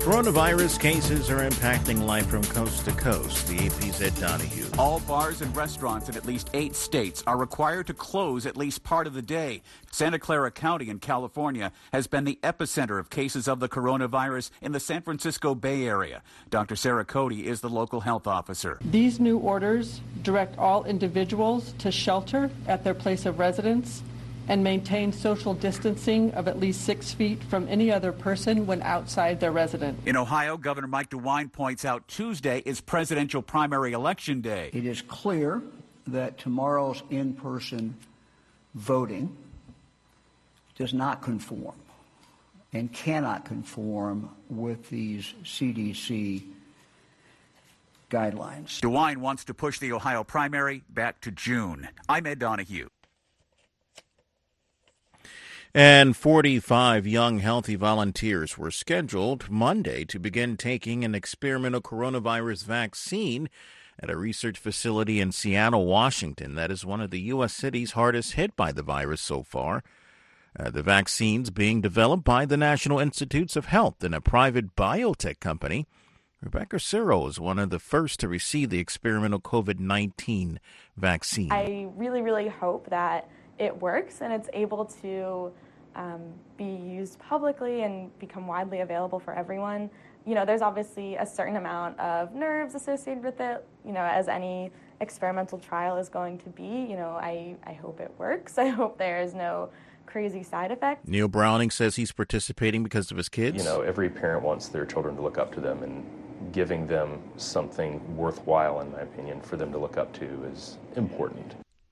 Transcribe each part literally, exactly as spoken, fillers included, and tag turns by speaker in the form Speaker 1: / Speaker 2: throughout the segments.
Speaker 1: Coronavirus cases are impacting life from coast to coast. The A P's Ed Donahue.
Speaker 2: All bars and restaurants in at least eight states are required to close at least part of the day. Santa Clara County in California has been the epicenter of cases of the coronavirus in the San Francisco Bay Area. Doctor Sarah Cody is the local health officer.
Speaker 3: These new orders direct all individuals to shelter at their place of residence and maintain social distancing of at least six feet from any other person when outside their residence.
Speaker 2: In Ohio, Governor Mike DeWine points out Tuesday is presidential primary election day.
Speaker 4: It is clear that tomorrow's in-person voting does not conform and cannot conform with these C D C guidelines.
Speaker 2: DeWine wants to push the Ohio primary back to June. I'm Ed Donahue.
Speaker 1: And forty-five young healthy volunteers were scheduled Monday to begin taking an experimental coronavirus vaccine at a research facility in Seattle, Washington. That is one of the U S cities hardest hit by the virus so far. Uh, the vaccine's being developed by the National Institutes of Health and a private biotech company. Rebecca Ciro is one of the first to receive the experimental COVID nineteen vaccine.
Speaker 5: I really, really hope that it works and it's able to um, be used publicly and become widely available for everyone. You know, there's obviously a certain amount of nerves associated with it, you know, as any experimental trial is going to be. You know, I, I hope it works. I hope there is no crazy side effects.
Speaker 1: Neil Browning says he's participating because of his kids.
Speaker 6: You know, every parent wants their children to look up to them, and giving them something worthwhile, in my opinion, for them to look up to is important.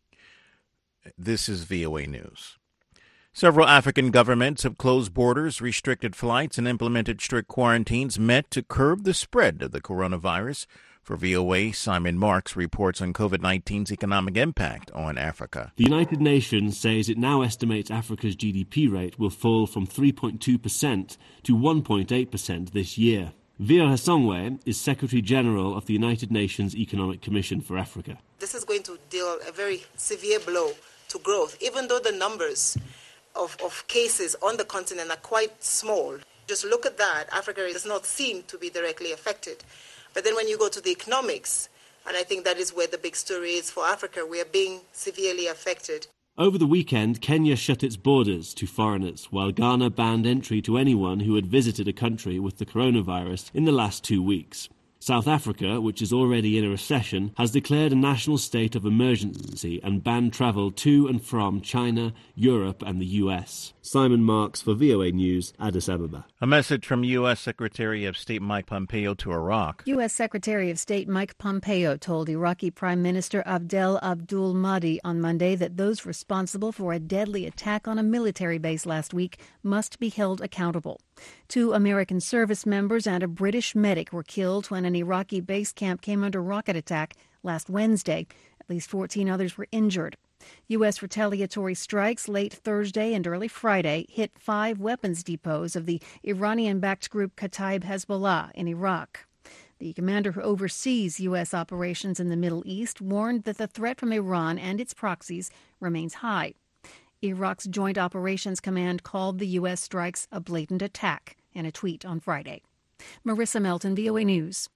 Speaker 1: This is V O A News. Several African governments have closed borders, restricted flights, and implemented strict quarantines meant to curb the spread of the coronavirus. For V O A, Simon Marks reports on COVID nineteen's economic impact on Africa.
Speaker 7: The United Nations says it now estimates Africa's G D P rate will fall from three point two percent to one point eight percent this year. Vio Hasongwe is Secretary General of the United Nations Economic Commission for Africa.
Speaker 8: This is going to deal a very severe blow to growth, even though the numbers of, of cases on the continent are quite small. Just look at that. Africa does not seem to be directly affected. But then when you go to the economics, and I think that is where the big story is for Africa, we are being severely affected.
Speaker 7: Over the weekend, Kenya shut its borders to foreigners, while Ghana banned entry to anyone who had visited a country with the coronavirus in the last two weeks. South Africa, which is already in a recession, has declared a national state of emergency and banned travel to and from China, Europe and the U S. Simon Marks for V O A News, Addis Ababa.
Speaker 1: A message from U S. Secretary of State Mike Pompeo to Iraq.
Speaker 9: U S. Secretary of State Mike Pompeo told Iraqi Prime Minister Abdel Abdul Mahdi on Monday that those responsible for a deadly attack on a military base last week must be held accountable. Two American service members and a British medic were killed when an Iraqi base camp came under rocket attack last Wednesday. At least fourteen others were injured. U S retaliatory strikes late Thursday and early Friday hit five weapons depots of the Iranian-backed group Kataib Hezbollah in Iraq. The commander who oversees U S operations in the Middle East warned that the threat from Iran and its proxies remains high. Iraq's Joint Operations Command called the U S strikes a blatant attack in a tweet on Friday. Marissa Melton, V O A News.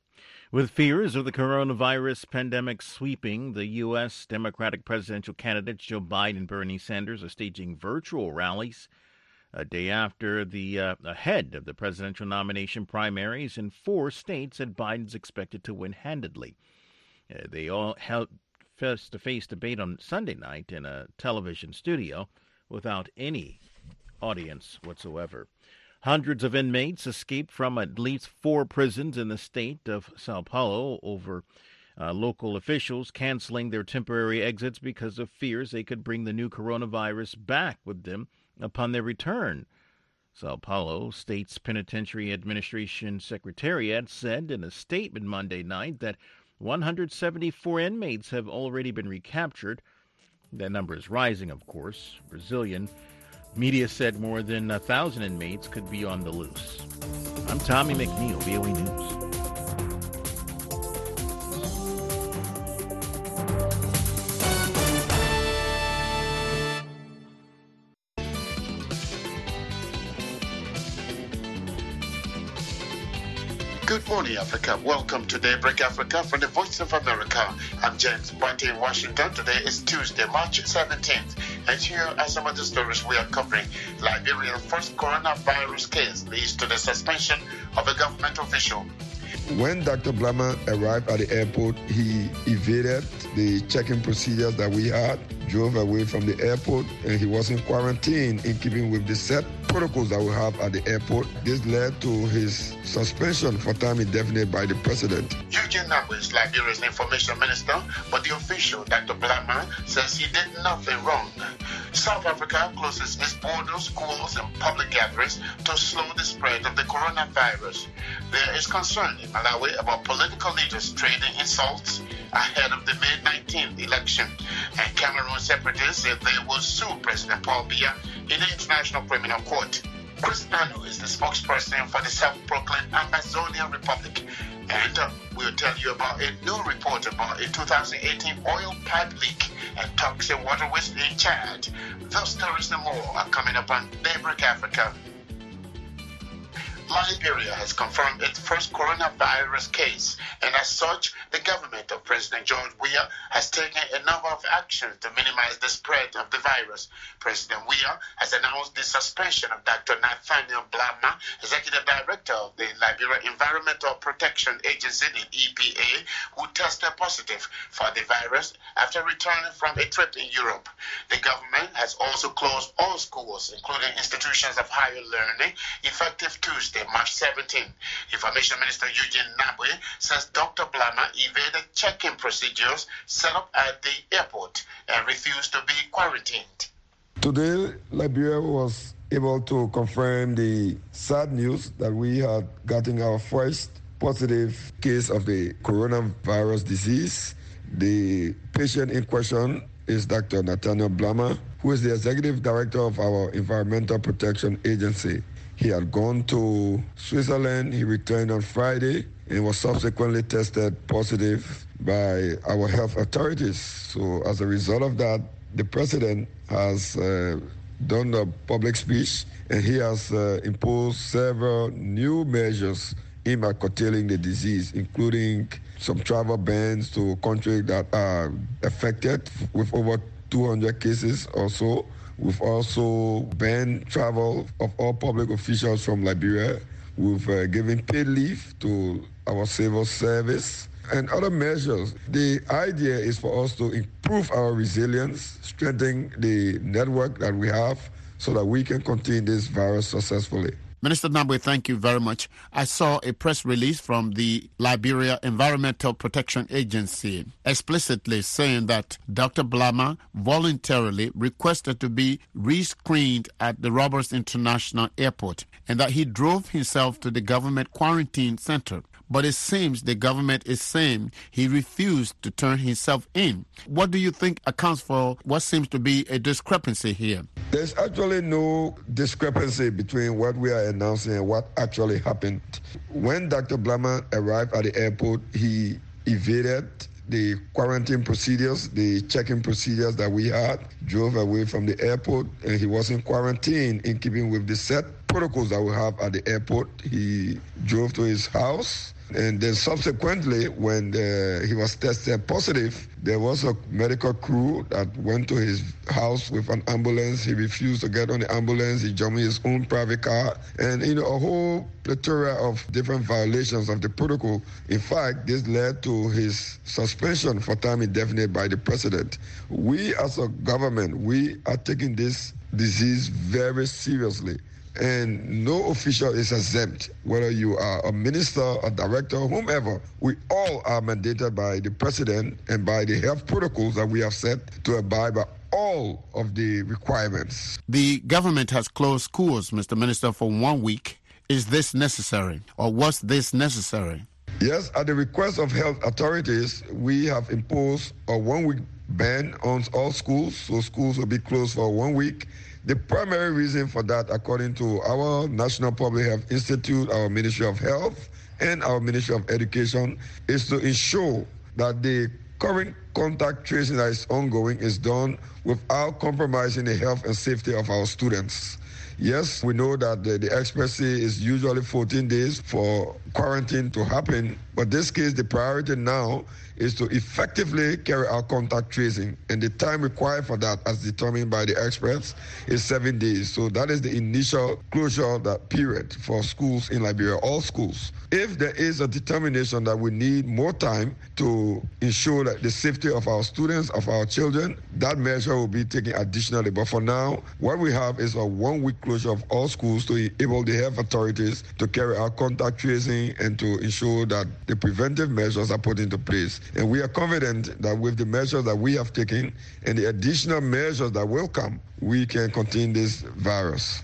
Speaker 1: With fears of the coronavirus pandemic sweeping, the U S Democratic presidential candidates Joe Biden and Bernie Sanders are staging virtual rallies a day after the uh, ahead of the presidential nomination primaries in four states that Biden's expected to win handedly. Uh, they all held face-to-face debate on Sunday night in a television studio without any audience whatsoever. Hundreds of inmates escaped from at least four prisons in the state of Sao Paulo over uh, local officials canceling their temporary exits because of fears they could bring the new coronavirus back with them upon their return. Sao Paulo State's Penitentiary Administration Secretariat said in a statement Monday night that one hundred seventy-four inmates have already been recaptured. That number is rising, of course. Brazilian media said more than a thousand inmates could be on the loose. I'm Tommy McNeil, V O A News.
Speaker 10: Good morning, Africa. Welcome to Daybreak Africa from the Voice of America. I'm James Boite in Washington. Today is Tuesday, March seventeenth. And here are some of the stories we are covering. Liberia's first coronavirus case leads to the suspension of a government official.
Speaker 11: When Doctor Blama arrived at the airport, he evaded the check-in procedures that we had, drove away from the airport, and he was in quarantine in keeping with the set protocols that we have at the airport. This led to his suspension for time indefinite by the president.
Speaker 10: Eugene Nabwe is Liberia's information minister, but the official, Doctor Blama, says he did nothing wrong. South Africa closes its borders, schools, and public gatherings to slow the spread of the coronavirus. There is concern in Malawi about political leaders trading insults ahead of the May nineteenth election. And Cameroon separatists said they will sue President Paul Biya in the International Criminal Court. Chris Anu is the spokesperson for the self-proclaimed Amazonian Republic. And uh, we'll tell you about a new report about a two thousand eighteen oil pipe leak and toxic water waste in Chad. Those stories and more are coming up on Daybreak Africa. Liberia has confirmed its first coronavirus case, and as such, the government of President George Weah has taken a number of actions to minimize the spread of the virus. President Weah has announced the suspension of Doctor Nathaniel Blama, Executive Director of the Liberia Environmental Protection Agency, the E P A, who tested positive for the virus after returning from a trip in Europe. The government has also closed all schools, including institutions of higher learning, effective Tuesday, March seventeenth. Information Minister Eugene Nabwe says Doctor Blama evaded check-in procedures set up at the airport and refused to be quarantined.
Speaker 11: Today, Liberia was able to confirm the sad news that we had gotten our first positive case of the coronavirus disease. The patient in question is Doctor Nathaniel Blama, who is the Executive Director of our Environmental Protection Agency. He had gone to Switzerland. He returned on Friday and was subsequently tested positive by our health authorities. So as a result of that, the president has uh, done a public speech, and he has uh, imposed several new measures aimed at curtailing the disease, including some travel bans to countries that are affected with over two hundred cases or so. We've also banned travel of all public officials from Liberia. We've uh, given paid leave to our civil service and other measures. The idea is for us to improve our resilience, strengthen the network that we have so that we can contain this virus successfully.
Speaker 12: Minister Nabwe, thank you very much. I saw a press release from the Liberia Environmental Protection Agency explicitly saying that Doctor Blama voluntarily requested to be rescreened at the Roberts International Airport and that he drove himself to the government quarantine center. But it seems the government is saying he refused to turn himself in. What do you think accounts for what seems to be a discrepancy here?
Speaker 11: There's actually no discrepancy between what we are announcing and what actually happened. When Doctor Blama arrived at the airport, he evaded the quarantine procedures, the check-in procedures that we had, drove away from the airport, and he was in quarantine in keeping with the set protocols that we have at the airport. He drove to his house. And then subsequently, when uh, he was tested positive, there was a medical crew that went to his house with an ambulance. He refused to get on the ambulance. He jumped in his own private car. And, you know, a whole plethora of different violations of the protocol. In fact, this led to his suspension for time indefinite by the president. We as a government, we are taking this disease very seriously. And no official is exempt, whether you are a minister, a director, whomever. We all are mandated by the president and by the health protocols that we have set to abide by all of the requirements.
Speaker 12: The government has closed schools, Mister Minister, for one week. Is this necessary, or was this necessary?
Speaker 11: Yes, at the request of health authorities, we have imposed a one-week ban on all schools, so schools will be closed for one week. The primary reason for that, according to our National Public Health Institute, our Ministry of Health, and our Ministry of Education, is to ensure that the current contact tracing that is ongoing is done without compromising the health and safety of our students. Yes, we know that the, the experts say is usually fourteen days for quarantine to happen, but this case, the priority now is to effectively carry out contact tracing, and the time required for that, as determined by the experts, is seven days. So that is the initial closure of that period for schools in Liberia, all schools. If there is a determination that we need more time to ensure that the safety of our students, of our children, that measure will be taken additionally. But for now, what we have is a one-week closure of all schools to enable the health authorities to carry out contact tracing and to ensure that the preventive measures are put into place. And we are confident that with the measures that we have taken and the additional measures that will come, we can contain this virus.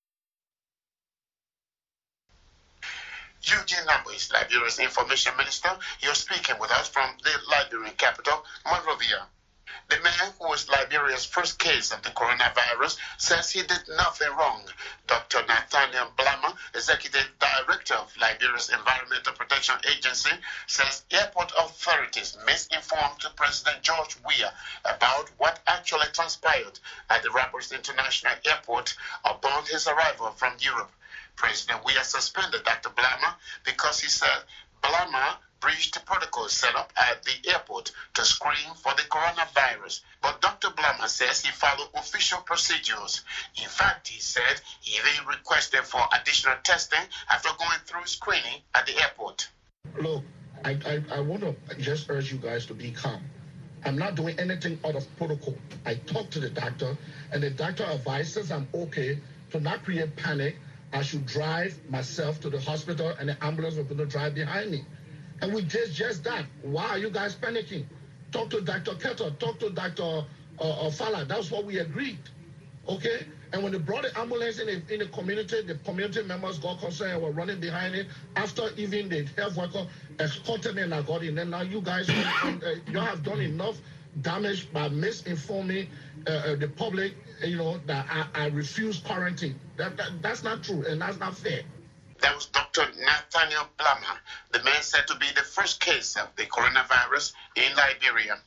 Speaker 10: Eugene Nambo is Liberia's information minister. You're speaking with us from the Liberian capital, Monrovia. The man who was Liberia's first case of the coronavirus says he did nothing wrong. Doctor Nathaniel Blama, Executive Director of Liberia's Environmental Protection Agency, says airport authorities misinformed President George Weah about what actually transpired at the Rappers International Airport upon his arrival from Europe. President Weah suspended Doctor Blama because he said Blama breached the protocol set up at the airport to screen for the coronavirus. But Doctor Blama says he followed official procedures. In fact, he said he even requested for additional testing after going through screening at the airport.
Speaker 13: Look, I, I, I want to just urge you guys to be calm. I'm not doing anything out of protocol. I talked to the doctor, and the doctor advises I'm okay to not create panic. I should drive myself to the hospital, and the ambulance was going to drive behind me. And we did just that. Why are you guys panicking? Talk to Doctor Ketter, talk to Doctor Uh, uh, Fala. That's what we agreed, okay? And when they brought the ambulance in the, in the community, the community members got concerned and were running behind it. After even the health worker escorted me and I got in. And now you guys, uh, you have done enough damage by misinforming uh, uh, the public, you know, that I, I refuse quarantine. That, that, that's not true, and that's not fair.
Speaker 10: That was Doctor Nathaniel Blama, the man said to be the first case of the coronavirus in Liberia.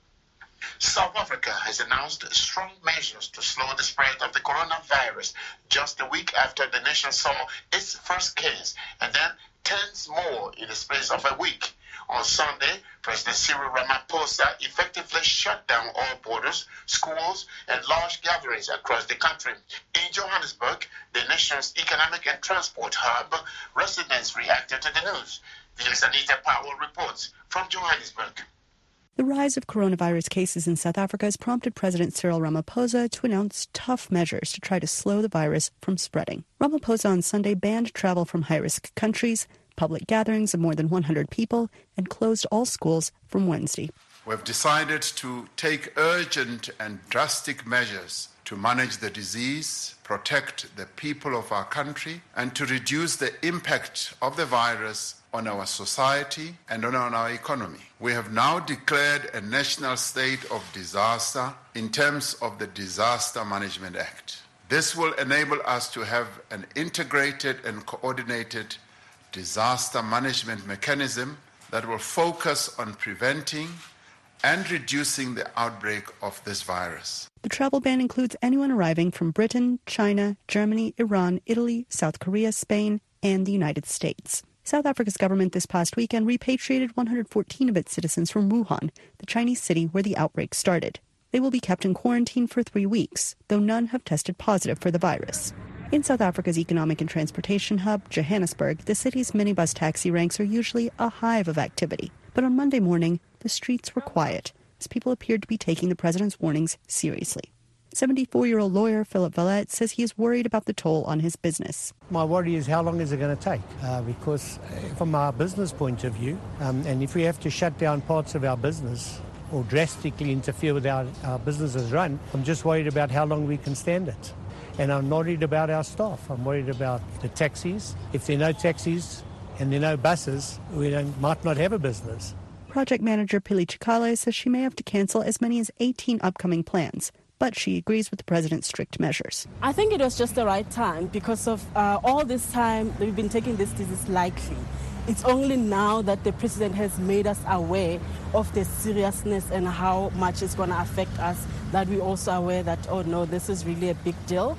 Speaker 10: South Africa has announced strong measures to slow the spread of the coronavirus just a week after the nation saw its first case, and then tens more in the space of a week. On Sunday, President Cyril Ramaphosa effectively shut down all borders, schools, and large gatherings across the country. In Johannesburg, the nation's economic and transport hub, residents reacted to the news. V O's Anita Powell reports from Johannesburg.
Speaker 14: The rise of coronavirus cases in South Africa has prompted President Cyril Ramaphosa to announce tough measures to try to slow the virus from spreading. Ramaphosa on Sunday banned travel from high-risk countries, public gatherings of more than one hundred people, and closed all schools from Wednesday.
Speaker 15: We've decided to take urgent and drastic measures to manage the disease, protect the people of our country, and to reduce the impact of the virus on our society and on our economy. We have now declared a national state of disaster in terms of the Disaster Management Act. This will enable us to have an integrated and coordinated disaster management mechanism that will focus on preventing and reducing the outbreak of this virus.
Speaker 14: The travel ban includes anyone arriving from Britain, China, Germany, Iran, Italy, South Korea, Spain, and the United States. South Africa's government this past weekend repatriated one hundred fourteen of its citizens from Wuhan, the Chinese city where the outbreak started. They will be kept in quarantine for three weeks, though none have tested positive for the virus. In South Africa's economic and transportation hub, Johannesburg, the city's minibus taxi ranks are usually a hive of activity. But on Monday morning, the streets were quiet, as people appeared to be taking the president's warnings seriously. seventy-four-year-old lawyer Philip Valette says he is worried about the toll on his business.
Speaker 16: My worry is how long is it going to take? Uh, because from our business point of view, um, and if we have to shut down parts of our business or drastically interfere with our, our businesses run, I'm just worried about how long we can stand it. And I'm not worried about our staff. I'm worried about the taxis. If there are no taxis and there are no buses, we don't, might not have a business.
Speaker 14: Project manager Pili Chikale says she may have to cancel as many as eighteen upcoming plans, but she agrees with the president's strict measures.
Speaker 17: I think it was just the right time because of uh, all this time we've been taking this disease lightly. It's only now that the president has made us aware of the seriousness and how much it's going to affect us that we're also aware that, oh no, this is really a big deal.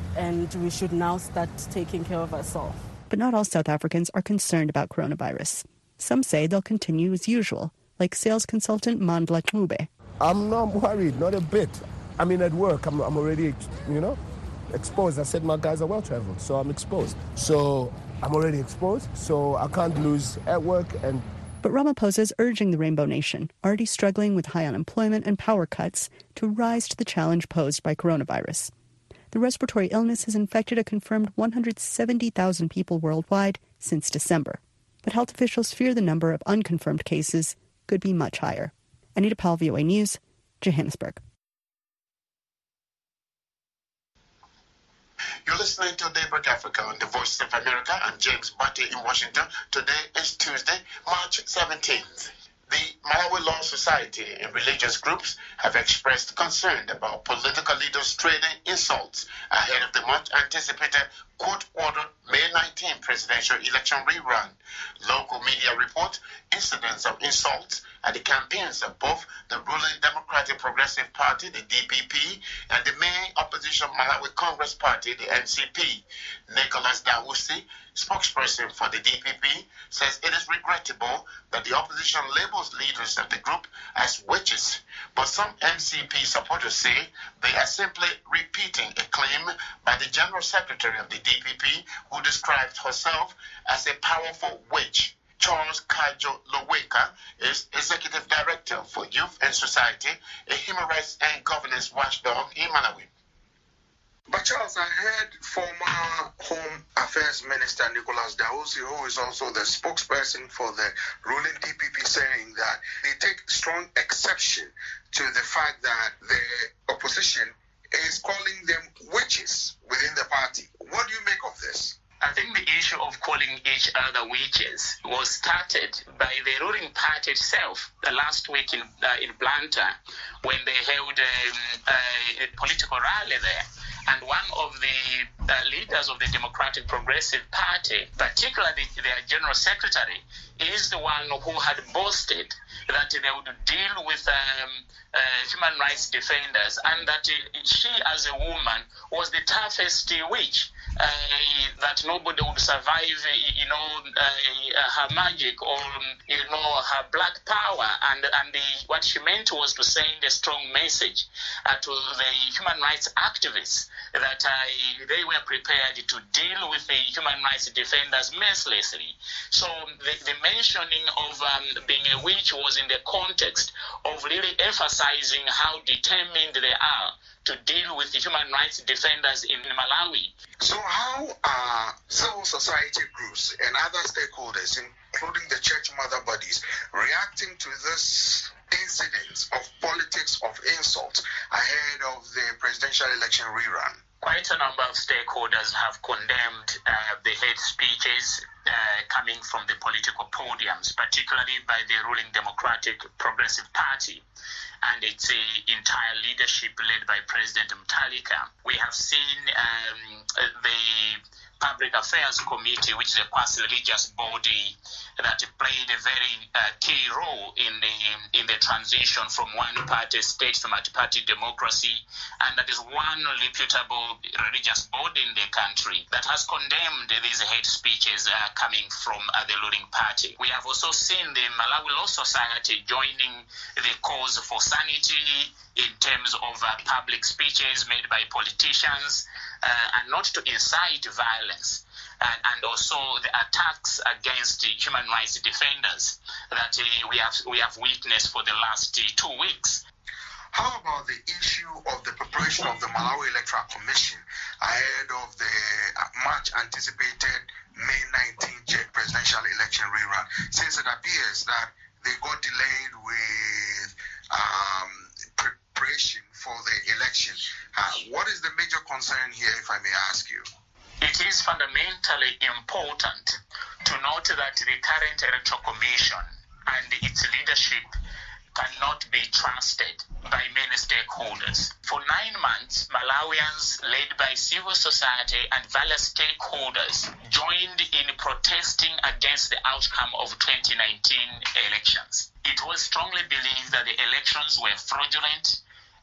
Speaker 17: and we should now start taking care of ourselves.
Speaker 14: But not all South Africans are concerned about coronavirus. Some say they'll continue as usual, like sales consultant Mandla Ncube.
Speaker 18: I'm not worried, not a bit. I mean, at work, I'm, I'm already, you know, exposed. I said my guys are well-traveled, so I'm exposed. So I'm already exposed, so I can't lose at work. And
Speaker 14: But Ramaphosa is urging the Rainbow Nation, already struggling with high unemployment and power cuts, to rise to the challenge posed by coronavirus. The respiratory illness has infected a confirmed one hundred seventy thousand people worldwide since December. But health officials fear the number of unconfirmed cases could be much higher. Anita Powell, V O A News, Johannesburg.
Speaker 10: You're listening to Daybreak Africa on the Voice of America. I'm James Butte in Washington. Today is Tuesday, March seventeenth. The Malawi Law Society and religious groups have expressed concern about political leaders trading insults ahead of the much-anticipated court-ordered May nineteenth presidential election rerun. Local media report incidents of insults at the campaigns of both the ruling Democratic Progressive Party, the D P P, and the main opposition Malawi Congress Party, the N C P. Nicholas Dawusi, spokesperson for the D P P, says it is regrettable that the opposition labels leaders of the group as witches. But some N C P supporters say they are simply repeating a claim by the General Secretary of the D P P, who described herself as a powerful witch. Charles Kajo Loweka is Executive Director for Youth and Society, a human rights and governance watchdog in Malawi.
Speaker 13: But Charles, I heard former Home Affairs Minister Nicholas Dawusi, who is also the spokesperson for the ruling D P P, saying that they take strong exception to the fact that the opposition is calling them witches within the party. What do you make of this?
Speaker 19: I think the issue of calling each other witches was started by the ruling party itself uh, last week in uh, in Blantyre, when they held um, a, a political rally there. And one of the uh, leaders of the Democratic Progressive Party, particularly their General Secretary, is the one who had boasted that they would deal with um, uh, human rights defenders, and that uh, she, as a woman, was the toughest witch. Uh, that nobody would survive, you know, uh, her magic or, you know, her black power. And and the, what she meant was to send a strong message uh, to the human rights activists that uh, they were prepared to deal with the human rights defenders mercilessly. So the, the mentioning of um, being a witch was in the context of really emphasizing how determined they are to deal with the human rights defenders in Malawi.
Speaker 13: So how are civil society groups and other stakeholders, including the church mother bodies, reacting to this incident of politics of insult ahead of the presidential election rerun?
Speaker 19: Quite a number of stakeholders have condemned uh, the hate speeches uh, coming from the political podiums, particularly by the ruling Democratic Progressive Party and its uh, entire leadership led by President Mutharika. We have seen um, the Public Affairs Committee, which is a quasi-religious body that played a very uh, key role in the in the transition from one-party state to multi-party democracy, and that is one reputable religious body in the country that has condemned these hate speeches uh, coming from uh, the ruling party. We have also seen the Malawi Law Society joining the cause for sanity in terms of uh, public speeches made by politicians, uh, and not to incite violence. And, and also the attacks against uh, human rights defenders that uh, we have we have witnessed for the last uh, two weeks.
Speaker 13: How about the issue of the preparation of the Malawi Electoral Commission ahead of the much anticipated May nineteenth presidential election rerun, since it appears that they got delayed with um, preparation for the election? Uh, what is the major concern here, if I may ask you?
Speaker 19: It is fundamentally important to note that the current Electoral Commission and its leadership cannot be trusted by many stakeholders. For nine months, Malawians led by civil society and various stakeholders joined in protesting against the outcome of twenty nineteen elections. It was strongly believed that the elections were fraudulent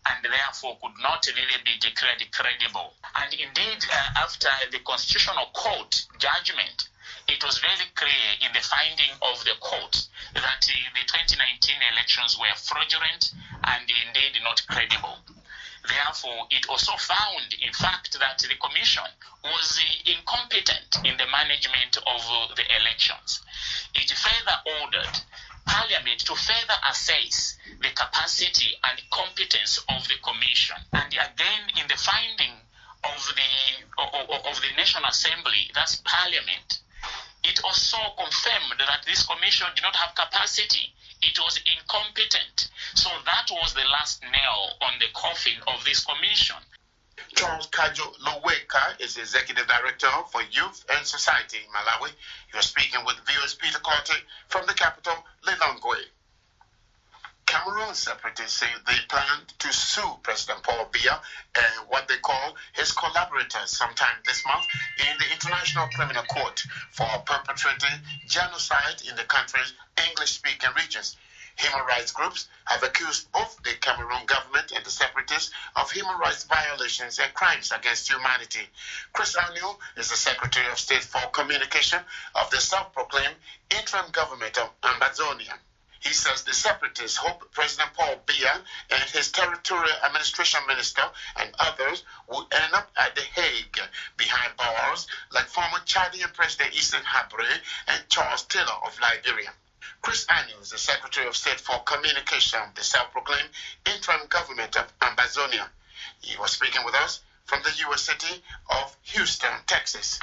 Speaker 19: and therefore could not really be declared credible. And indeed, uh, after the Constitutional Court judgment, it was very clear in the finding of the court that uh, the twenty nineteen elections were fraudulent and indeed not credible. Therefore, it also found, in fact, that the Commission was uh, incompetent in the management of uh, the elections. It further ordered Parliament to further assess the capacity and competence of the Commission. And again, in the finding of the of, of the National Assembly, that's Parliament, it also confirmed that this Commission did not have capacity. It was incompetent. So that was the last nail on the coffin of this Commission.
Speaker 10: Charles Kajo Loweka is Executive Director for Youth and Society in Malawi. You're speaking with viewers Peter Clottey from the capital, Lilongwe. Cameroon separatists say they plan to sue President Paul Biya and what they call his collaborators sometime this month in the International Criminal Court for perpetrating genocide in the country's English-speaking regions. Human rights groups have accused both the Cameroon government and the separatists of human rights violations and crimes against humanity. Chris Anu is the Secretary of State for Communication of the self-proclaimed interim government of Ambazonia. He says the separatists hope President Paul Biya and his territorial administration minister and others will end up at The Hague behind bars like former Chadian President Issa Habre and Charles Taylor of Liberia. Chris Anu is the Secretary of State for Communication of the self-proclaimed interim government of Ambazonia. He was speaking with us from the U S city of Houston, Texas.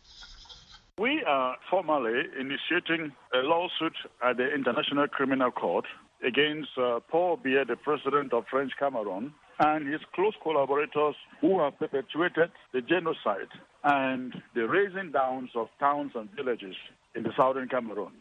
Speaker 20: We are formally initiating a lawsuit at the International Criminal Court against uh, Paul Biya, the president of French Cameroon, and his close collaborators who have perpetuated the genocide and the razing down of towns and villages in the southern Cameroon.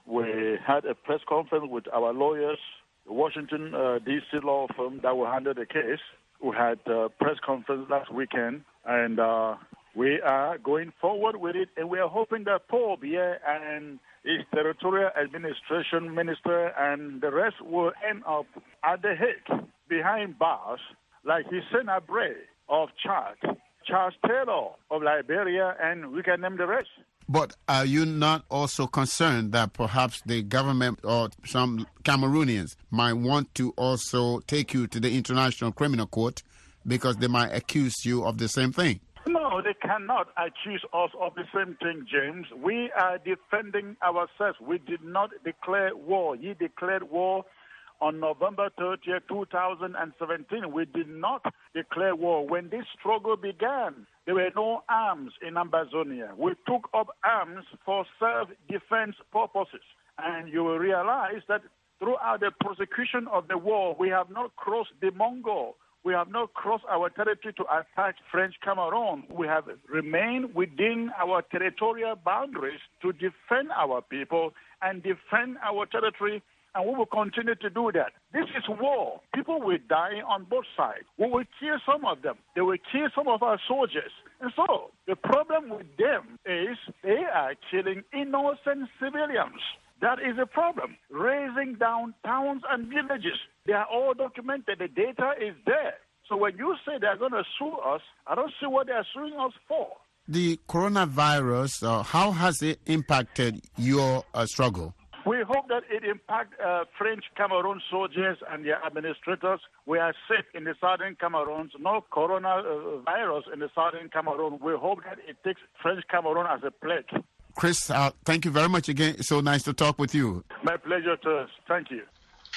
Speaker 20: We had a press conference with our lawyers, the Washington, uh, D C law firm that will handle the case. We had a press conference last weekend, and uh, we are going forward with it, and we are hoping that Paul Biya and his territorial administration minister and the rest will end up at The Hague behind bars like Hissène Habré of Chad, Charles Taylor of Liberia, and we can name the rest.
Speaker 12: But are you not also concerned that perhaps the government or some Cameroonians might want to also take you to the International Criminal Court because they might accuse you of the same thing?
Speaker 20: No, they cannot accuse us of the same thing, James. We are defending ourselves. We did not declare war. He declared war on November thirtieth, two thousand seventeen. We did not declare war. When this struggle began, there were no arms in Ambazonia. We took up arms for self-defense purposes. And you will realize that throughout the prosecution of the war, we have not crossed the Mongol. We have not crossed our territory to attack French Cameroon. We have remained within our territorial boundaries to defend our people and defend our territory, and we will continue to do that. This is war. People will die on both sides. We will kill some of them. They will kill some of our soldiers. And so the problem with them is they are killing innocent civilians. That is a problem. Raising down towns and villages. They are all documented. The data is there. So when you say they're going to sue us, I don't see what they're suing us for.
Speaker 12: The coronavirus, uh, how has it impacted your uh, struggle?
Speaker 20: We hope that it impacts uh, French Cameroon soldiers and their administrators. We are safe in the southern Cameroon. No coronavirus in the southern Cameroon. We hope that it takes French Cameroon as a pledge.
Speaker 12: Chris, uh, thank you very much again. It's so nice to talk with you.
Speaker 20: My pleasure, too. Thank you.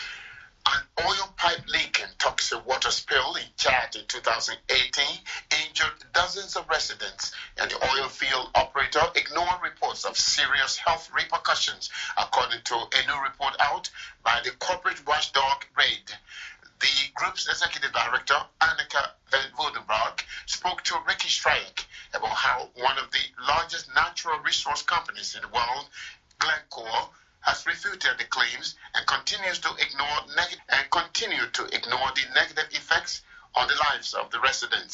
Speaker 10: An oil pipe leak and toxic water spill in Chad in two thousand eighteen injured dozens of residents, and the oil field operator ignored reports of serious health repercussions, according to a new report out by the corporate watchdog RAID. The group's executive director, Annika van Woudenberg, spoke to Ricky Strike about how one of the largest natural resource companies in the world, Glencore, has refuted the claims and continues to ignore neg- and continue to ignore the negative effects on the lives of the residents.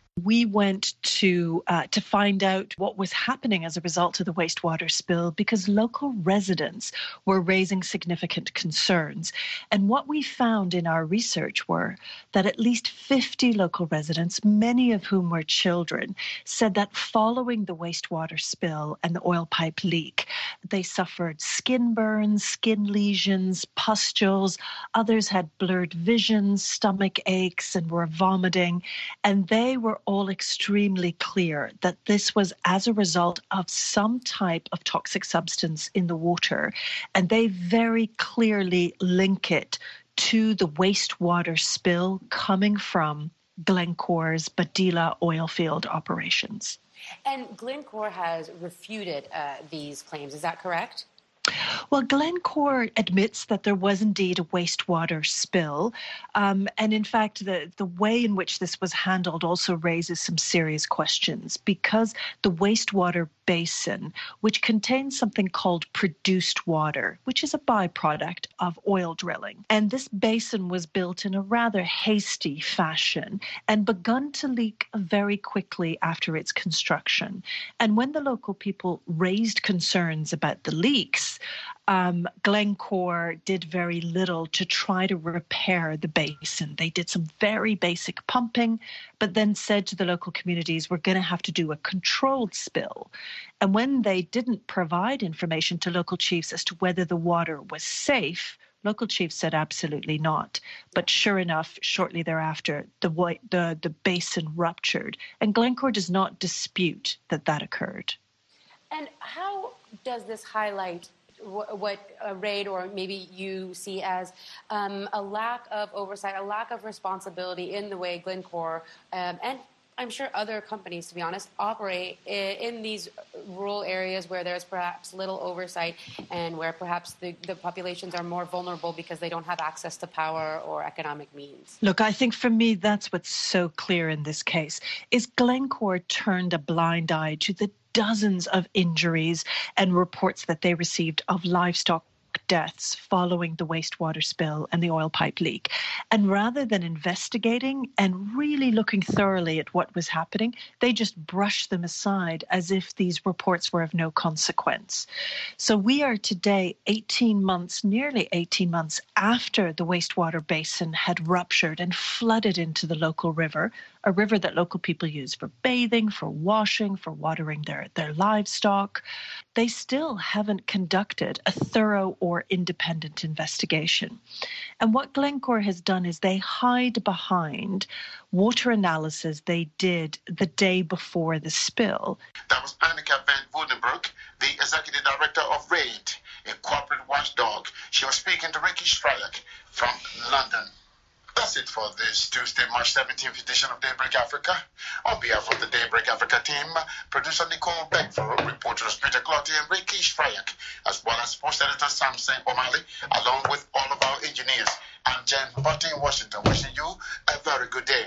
Speaker 21: We went to uh, to find out what was happening as a result of the wastewater spill because local residents were raising significant concerns. And what we found in our research were that at least fifty local residents, many of whom were children, said that following the wastewater spill and the oil pipe leak, they suffered skin burns, skin lesions, pustules. Others had blurred visions, stomach aches, and were vomiting. And they were all extremely clear that this was as a result of some type of toxic substance in the water. And they very clearly link it to the wastewater spill coming from Glencore's Badila oil field operations.
Speaker 22: And Glencore has refuted uh, these claims. Is that correct?
Speaker 21: Well, Glencore admits that there was indeed a wastewater spill. Um, and in fact, the, the way in which this was handled also raises some serious questions because the wastewater basin, which contains something called produced water, which is a byproduct of oil drilling. And this basin was built in a rather hasty fashion and begun to leak very quickly after its construction. And when the local people raised concerns about the leaks, Um, Glencore did very little to try to repair the basin. They did some very basic pumping, but then said to the local communities, we're going to have to do a controlled spill. And when they didn't provide information to local chiefs as to whether the water was safe, local chiefs said absolutely not. But sure enough, shortly thereafter, the, the, the basin ruptured. And Glencore does not dispute that that occurred.
Speaker 22: And how does this highlight what a RAID or maybe you see as um, a lack of oversight, a lack of responsibility in the way Glencore um, and I'm sure other companies, to be honest, operate in these rural areas where there's perhaps little oversight and where perhaps the, the populations are more vulnerable because they don't have access to power or economic means?
Speaker 21: Look, I think for me, that's what's so clear in this case, is Glencore turned a blind eye to the dozens of injuries and reports that they received of livestock deaths following the wastewater spill and the oil pipe leak. And rather than investigating and really looking thoroughly at what was happening, they just brushed them aside as if these reports were of no consequence. So we are today eighteen months, nearly eighteen months after the wastewater basin had ruptured and flooded into the local river, a river that local people use for bathing, for washing, for watering their, their livestock. They still haven't conducted a thorough or independent investigation. And what Glencore has done is they hide behind water analysis they did the day before the spill.
Speaker 10: That was Annika van Woudenbroek, the executive director of RAID, a corporate watchdog. She was speaking to Ricky Strayek from London. That's it for this Tuesday, March seventeenth edition of Daybreak Africa. On behalf of the Daybreak Africa team, producer Nicole Beckford, reporters Peter Clotty and Ricky Strayek, as well as post editor Samson O'Malley, along with all of our engineers. I'm Jen Butty in Washington, wishing you a very good day.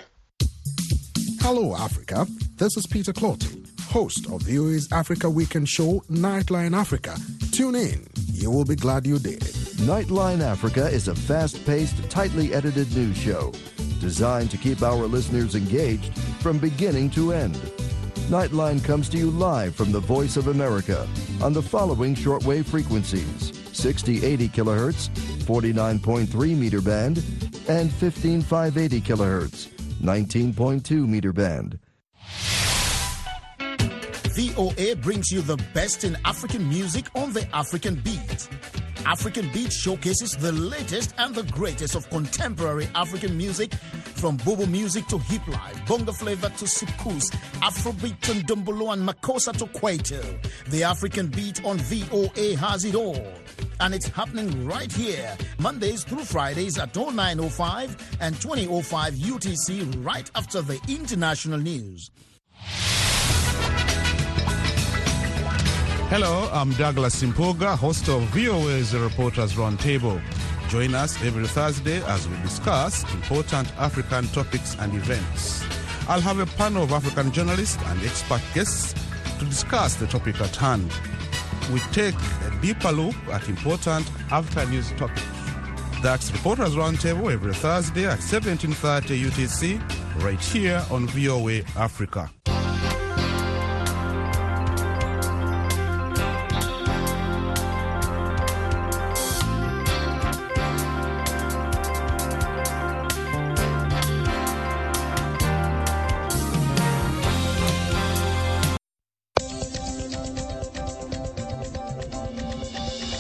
Speaker 23: Hello, Africa. This is Peter Clotty, host of V O A's Africa Weekend show, Nightline Africa. Tune in. You will be glad you did.
Speaker 24: Nightline Africa is a fast-paced, tightly edited news show designed to keep our listeners engaged from beginning to end. Nightline comes to you live from the Voice of America on the following shortwave frequencies: sixty eighty kilohertz, forty-nine point three meter band, and fifteen five eighty kilohertz, nineteen point two meter band.
Speaker 25: V O A brings you the best in African music on the African Beat. African Beat showcases the latest and the greatest of contemporary African music, from bobo music to hip life, bongo flavor to soukous, Afrobeat to ndombolo and makossa to kwaito. The African Beat on V O A has it all. And it's happening right here, Mondays through Fridays at oh nine oh five and twenty oh five U T C, right after the international news.
Speaker 26: Hello, I'm Douglas Simpoga, host of V O A's Reporters Roundtable. Join us every Thursday as we discuss important African topics and events. I'll have a panel of African journalists and expert guests to discuss the topic at hand. We take a deeper look at important African news topics. That's Reporters Roundtable every Thursday at seventeen thirty U T C right here on V O A Africa.